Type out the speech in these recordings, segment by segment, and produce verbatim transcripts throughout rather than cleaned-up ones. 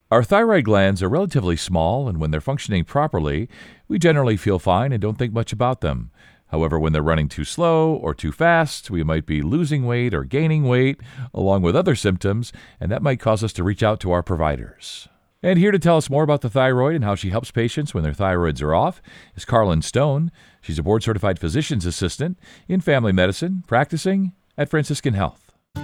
Our thyroid glands are relatively small, and when they're functioning properly, we generally feel fine and don't think much about them. However, when they're running too slow or too fast, we might be losing weight or gaining weight, along with other symptoms, and that might cause us to reach out to our providers. And here to tell us more about the thyroid and how she helps patients when their thyroids are off is Carlin Stone. She's a board-certified physician's assistant in family medicine, practicing at Franciscan Health.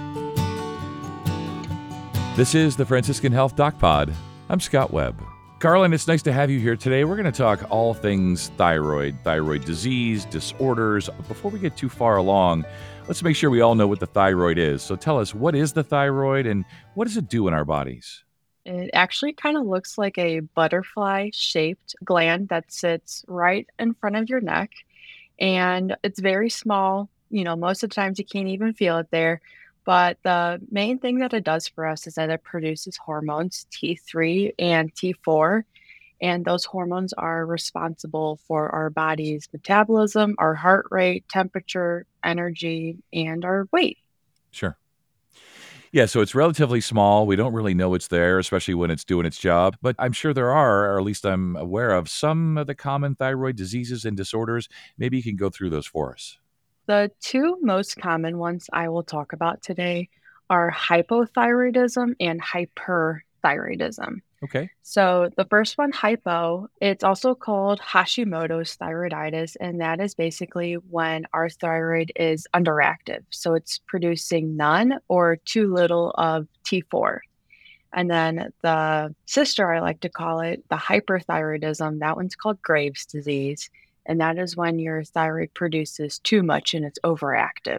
This is the Franciscan Health Doc Pod. I'm Scott Webb. Carlin, it's nice to have you here today. We're going to talk all things thyroid, thyroid disease, disorders. Before we get too far along, let's make sure we all know what the thyroid is. So tell us, what is the thyroid and what does it do in our bodies? It actually kind of looks like a butterfly-shaped gland that sits right in front of your neck, and it's very small. You know, most of the times you can't even feel it there. But the main thing that it does for us is that it produces hormones T three and T four, and those hormones are responsible for our body's metabolism, our heart rate, temperature, energy, and our weight. Sure. Yeah, so it's relatively small. We don't really know it's there, especially when it's doing its job. But I'm sure there are, or at least I'm aware of, some of the common thyroid diseases and disorders. Maybe you can go through those for us. The two most common ones I will talk about today are hypothyroidism and hyperthyroidism. Okay. So, the first one, hypo, it's also called Hashimoto's thyroiditis, and that is basically when our thyroid is underactive. So, it's producing none or too little of T four. And then the sister, I like to call it, the hyperthyroidism, that one's called Graves' disease. And that is when your thyroid produces too much and it's overactive.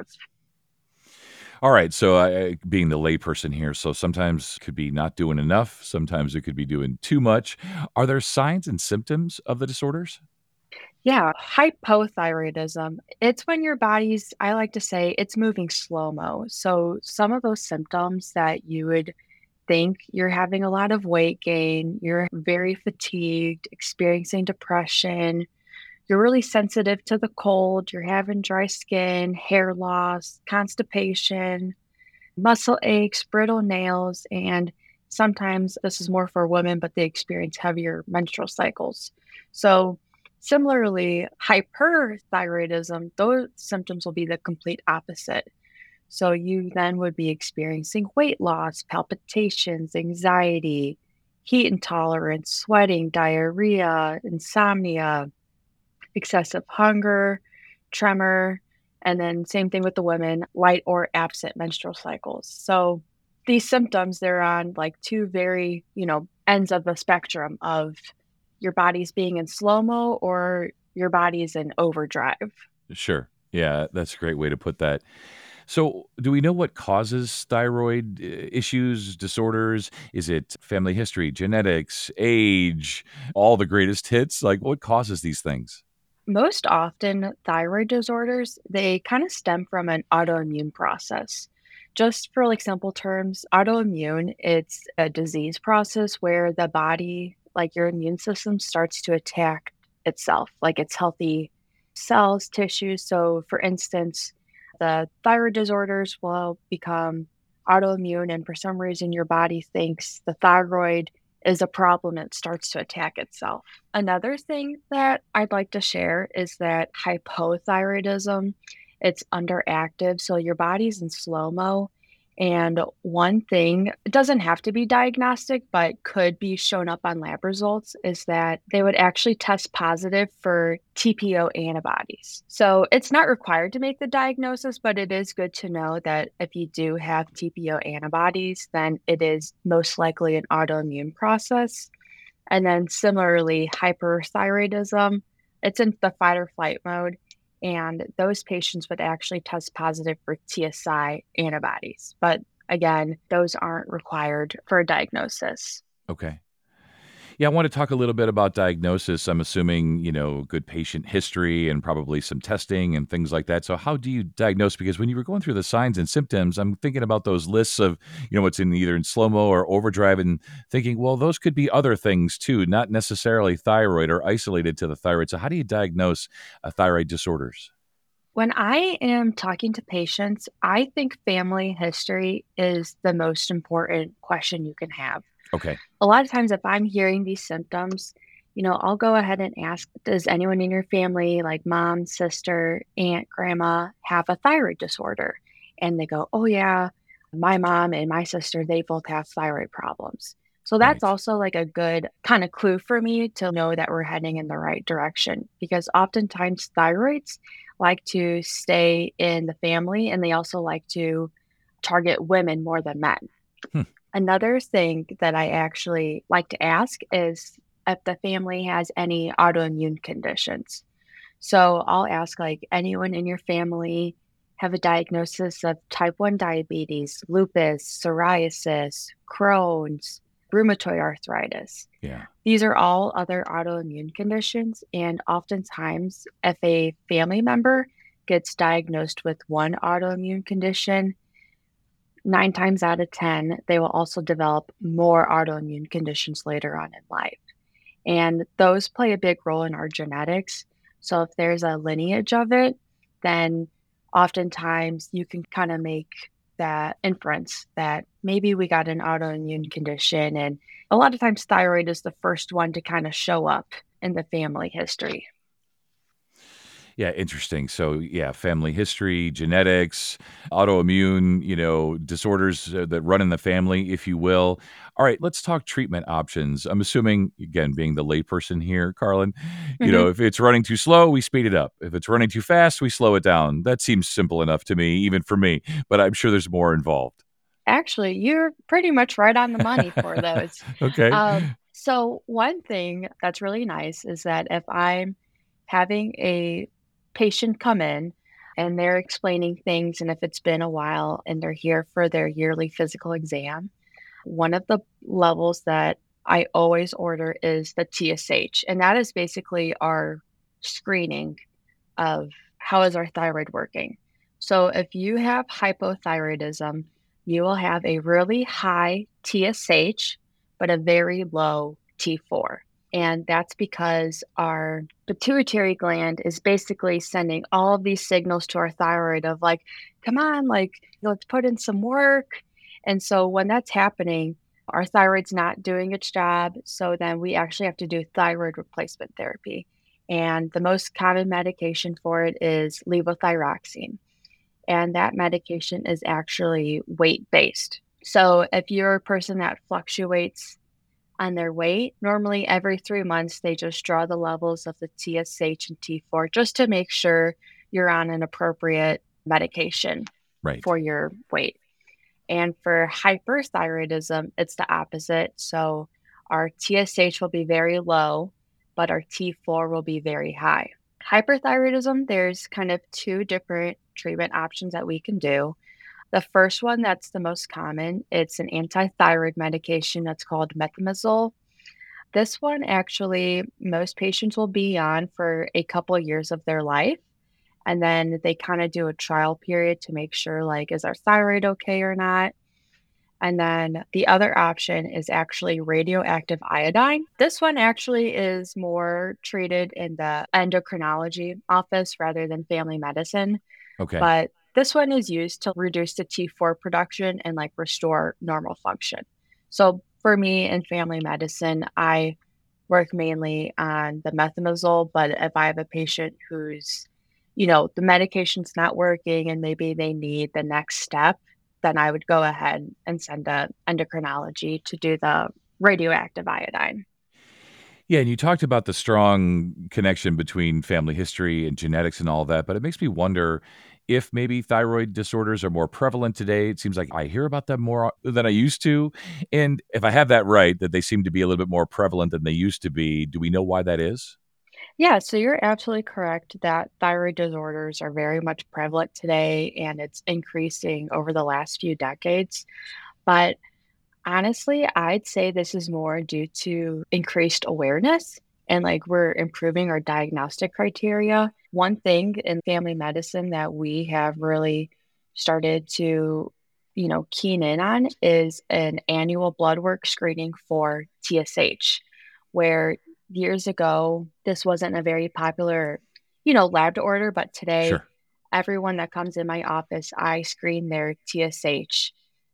All right. So, I, being the layperson here, so sometimes it could be not doing enough. Sometimes it could be doing too much. Are there signs and symptoms of the disorders? Yeah, hypothyroidism, it's when your body's, I like to say, it's moving slow mo. So, some of those symptoms that you would think you're having a lot of weight gain, you're very fatigued, experiencing depression, you're really sensitive to the cold, you're having dry skin, hair loss, constipation, muscle aches, brittle nails, and sometimes this is more for women, but they experience heavier menstrual cycles. So, similarly, hyperthyroidism, those symptoms will be the complete opposite. So, you then would be experiencing weight loss, palpitations, anxiety, heat intolerance, sweating, diarrhea, insomnia, excessive hunger, tremor, and then same thing with the women, light or absent menstrual cycles. So these symptoms, they're on like two very, you know, ends of the spectrum of your body's being in slow-mo or your body's in overdrive. Sure. Yeah, that's a great way to put that. So, do we know what causes thyroid uh, issues, disorders? Is it family history, genetics, age, all the greatest hits? Like, what causes these things? Most often, thyroid disorders, they kind of stem from an autoimmune process. Just for like simple terms, autoimmune, it's a disease process where the body, like your immune system, starts to attack itself, like its healthy cells, tissues. So, for instance, the thyroid disorders will become autoimmune, and for some reason, your body thinks the thyroid is a problem, it starts to attack itself. Another thing that I'd like to share is that hypothyroidism, it's underactive, so your body's in slow-mo. And one thing, it doesn't have to be diagnostic, but could be shown up on lab results, is that they would actually test positive for T P O antibodies. So it's not required to make the diagnosis, but it is good to know that if you do have T P O antibodies, then it is most likely an autoimmune process. And then similarly, hyperthyroidism, it's in the fight or flight mode. And those patients would actually test positive for T S I antibodies. But again, those aren't required for a diagnosis. Okay. Yeah, I want to talk a little bit about diagnosis. I'm assuming, you know, good patient history and probably some testing and things like that. So, how do you diagnose? Because when you were going through the signs and symptoms, I'm thinking about those lists of, you know, what's in either in slow mo or overdrive and thinking, well, those could be other things too, not necessarily thyroid or isolated to the thyroid. So, how do you diagnose uh, thyroid disorders? When I am talking to patients, I think family history is the most important question you can have. Okay. A lot of times if I'm hearing these symptoms, you know, I'll go ahead and ask, does anyone in your family, like mom, sister, aunt, grandma, have a thyroid disorder? And they go, oh, yeah, my mom and my sister, they both have thyroid problems. So that's Right. also like a good kind of clue for me to know that we're heading in the right direction because oftentimes thyroids like to stay in the family and they also like to target women more than men. Hmm. Another thing that I actually like to ask is if the family has any autoimmune conditions. So I'll ask, like, anyone in your family have a diagnosis of type one diabetes, lupus, psoriasis, Crohn's, rheumatoid arthritis. Yeah. These are all other autoimmune conditions. And oftentimes, if a family member gets diagnosed with one autoimmune condition, nine times out of ten, they will also develop more autoimmune conditions later on in life. And those play a big role in our genetics. So if there's a lineage of it, then oftentimes you can kind of make that inference that maybe we got an autoimmune condition. And a lot of times, thyroid is the first one to kind of show up in the family history. Yeah, interesting. So, yeah, family history, genetics, autoimmune, you know, disorders uh, that run in the family, if you will. All right, let's talk treatment options. I'm assuming, again, being the layperson here, Carlin, you Mhm. know, if it's running too slow, we speed it up. If it's running too fast, we slow it down. That seems simple enough to me, even for me, but I'm sure there's more involved. Actually, you're pretty much right on the money for those. Okay. Um, so one thing that's really nice is that if I'm having a patient come in and they're explaining things, and if it's been a while and they're here for their yearly physical exam, one of the levels that I always order is the T S H, and that is basically our screening of how is our thyroid working. So if you have hypothyroidism, you will have a really high T S H, but a very low T four. And that's because our pituitary gland is basically sending all of these signals to our thyroid of like, come on, like, let's put in some work. And so when that's happening, our thyroid's not doing its job. So then we actually have to do thyroid replacement therapy. And the most common medication for it is levothyroxine. And that medication is actually weight based. So if you're a person that fluctuates on their weight, normally every three months they just draw the levels of the T S H and T four just to make sure you're on an appropriate medication Right. for your weight. And for hyperthyroidism, it's the opposite. So our T S H will be very low, but our T four will be very high. Hyperthyroidism, there's kind of two different treatment options that we can do. The first one that's the most common, it's an anti-thyroid medication that's called methimazole. This one actually most patients will be on for a couple of years of their life. And then they kind of do a trial period to make sure like is our thyroid okay or not. And then the other option is actually radioactive iodine. This one actually is more treated in the endocrinology office rather than family medicine, Okay. but this one is used to reduce the T four production and like restore normal function. So for me in family medicine, I work mainly on the methimazole, but if I have a patient who's, you know, the medication's not working and maybe they need the next step, then I would go ahead and send a endocrinology to do the radioactive iodine. Yeah, and you talked about the strong connection between family history and genetics and all that, but it makes me wonder if maybe thyroid disorders are more prevalent today. It seems like I hear about them more than I used to. And if I have that right, that they seem to be a little bit more prevalent than they used to be, do we know why that is? Yeah, so you're absolutely correct that thyroid disorders are very much prevalent today and it's increasing over the last few decades. But honestly, I'd say this is more due to increased awareness and like we're improving our diagnostic criteria. One thing in family medicine that we have really started to, you know, keen in on is an annual blood work screening for T S H, where years ago this wasn't a very popular, you know, lab to order, but today Sure. everyone that comes in my office, I screen their T S H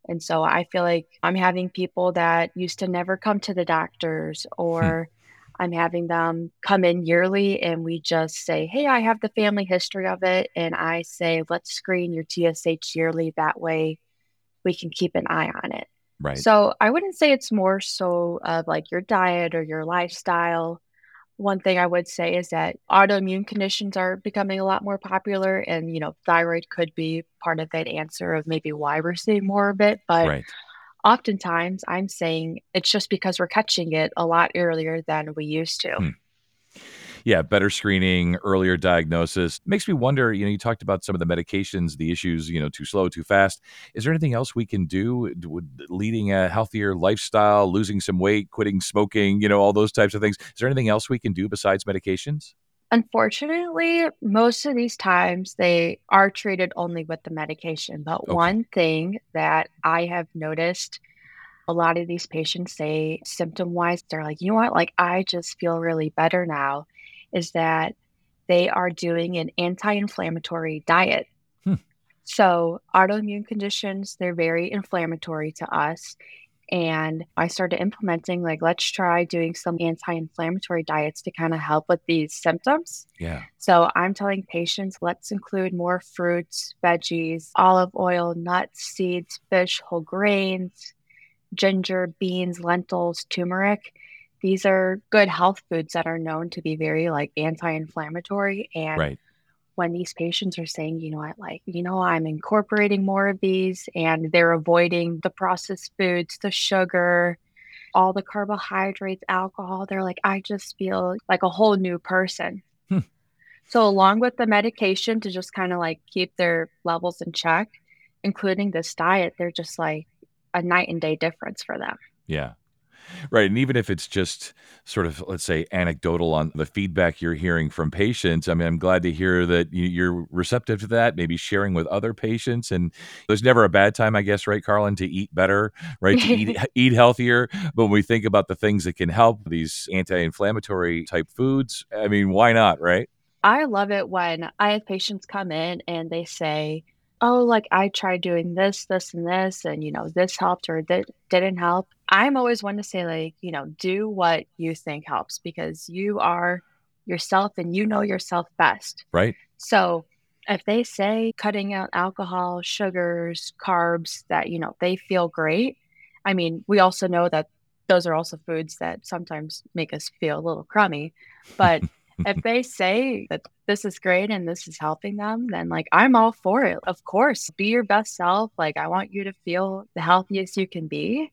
And so I feel like I'm having people that used to never come to the doctors, Hmm. or I'm having them come in yearly and we just say, "Hey, I have the family history of it." And I say, "Let's screen your T S H yearly. That way we can keep an eye on it." Right. So I wouldn't say it's more so of like your diet or your lifestyle. One thing I would say is that autoimmune conditions are becoming a lot more popular, and, you know, thyroid could be part of that answer of maybe why we're seeing more of it. But Right. oftentimes I'm saying it's just because we're catching it a lot earlier than we used to. Hmm. Yeah, better screening, earlier diagnosis. Makes me wonder, you know, you talked about some of the medications, the issues, you know, too slow, too fast. Is there anything else we can do d- with leading a healthier lifestyle, losing some weight, quitting smoking, you know, all those types of things? Is there anything else we can do besides medications? Unfortunately, most of these times they are treated only with the medication. But Okay. one thing that I have noticed a lot of these patients say symptom wise, they're like, you know what, like I just feel really better now, is that they are doing an anti inflammatory diet. Hmm. So, autoimmune conditions, they're very inflammatory to us. And I started implementing, like, let's try doing some anti inflammatory diets to kind of help with these symptoms. Yeah. So, I'm telling patients, let's include more fruits, veggies, olive oil, nuts, seeds, fish, whole grains, ginger, beans, lentils, turmeric. These are good health foods that are known to be very like anti-inflammatory. And Right. when these patients are saying, you know what, like, you know, I'm incorporating more of these and they're avoiding the processed foods, the sugar, all the carbohydrates, alcohol, they're like, I just feel like a whole new person. Hmm. So, along with the medication to just kind of like keep their levels in check, including this diet, they're just like a night and day difference for them. Yeah. Right, and even if it's just sort of, let's say, anecdotal on the feedback you're hearing from patients, I mean, I'm glad to hear that you you're receptive to that, maybe sharing with other patients, and there's never a bad time, I guess, right, Carlin, to eat better, right, to eat eat healthier, but when we think about the things that can help, these anti-inflammatory type foods, I mean, why not, right? I love it when I have patients come in and they say, "Oh, like I tried doing this, this, and this, and you know, this helped or that didn't help." I'm always one to say, like, you know, do what you think helps because you are yourself and you know yourself best. Right? So if they say cutting out alcohol, sugars, carbs, that, you know, they feel great. I mean, we also know that those are also foods that sometimes make us feel a little crummy. But if they say that this is great and this is helping them, then like I'm all for it. Of course, be your best self. Like I want you to feel the healthiest you can be.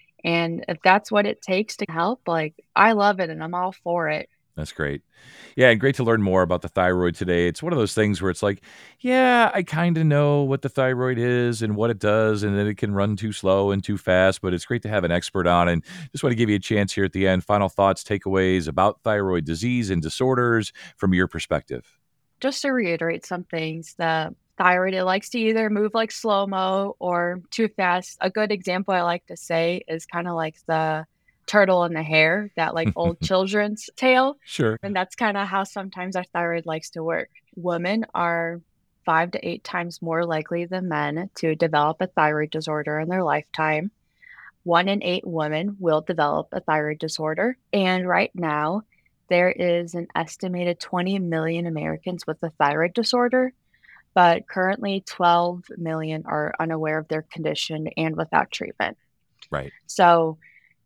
And if that's what it takes to help, like I love it and I'm all for it. That's great. Yeah, and great to learn more about the thyroid today. It's one of those things where it's like, yeah, I kind of know what the thyroid is and what it does, and that it can run too slow and too fast, but it's great to have an expert on. And just want to give you a chance here at the end. Final thoughts, takeaways about thyroid disease and disorders from your perspective. Just to reiterate some things, the thyroid, it likes to either move like slow-mo or too fast. A good example I like to say is kinda like the turtle in the hare, that, like, old children's tale, Sure. and that's kinda how sometimes our thyroid likes to work. Women are five to eight times more likely than men to develop a thyroid disorder in their lifetime. one in eight women will develop a thyroid disorder. And right now, there is an estimated twenty million Americans with a thyroid disorder, but currently twelve million are unaware of their condition and without treatment. Right. So,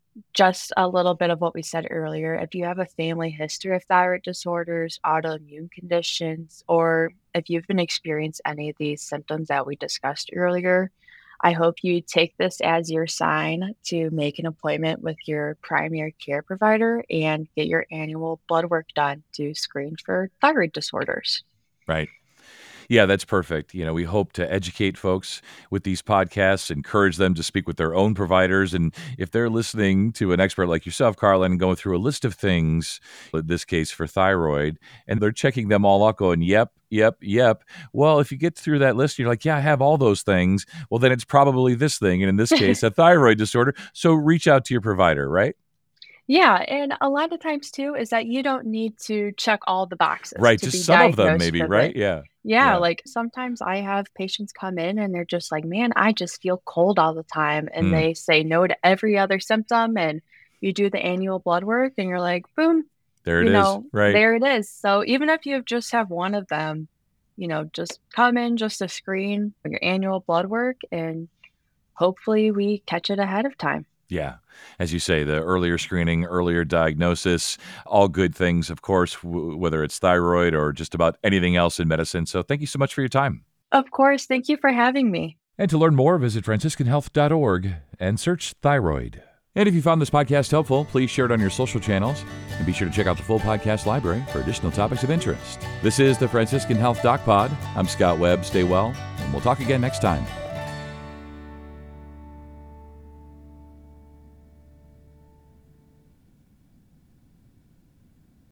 just a little bit of what we said earlier. If you have a family history of thyroid disorders, autoimmune conditions, or if you've been experiencing any of these symptoms that we discussed earlier, I hope you take this as your sign to make an appointment with your primary care provider and get your annual blood work done to screen for thyroid disorders. Right. Yeah, that's perfect. You know, we hope to educate folks with these podcasts, encourage them to speak with their own providers. And if they're listening to an expert like yourself, Carlin, and going through a list of things, in this case for thyroid, and they're checking them all out, going, yep, yep, yep. Well, if you get through that list, you're like, yeah, I have all those things. Well, then it's probably this thing. And in this case, a thyroid disorder. So reach out to your provider, right? Yeah, and a lot of times too is that you don't need to check all the boxes Right, to just be some of them diagnosed maybe, with right? it. Yeah. Yeah, Yeah. like sometimes I have patients come in and they're just like, "Man, I just feel cold all the time." And Hmm. they say no to every other symptom and you do the annual blood work and you're like, "Boom, There it you is. know, Right. there it is." So even if you just have one of them, you know, just come in just to screen for your annual blood work and hopefully we catch it ahead of time. Yeah. As you say, the earlier screening, earlier diagnosis, all good things, of course, w- whether it's thyroid or just about anything else in medicine. So thank you so much for your time. Of course, thank you for having me. And to learn more, visit franciscan health dot org and search thyroid. And if you found this podcast helpful, please share it on your social channels and be sure to check out the full podcast library for additional topics of interest. This is the Franciscan Health Doc Pod. I'm Scott Webb. Stay well, and we'll talk again next time.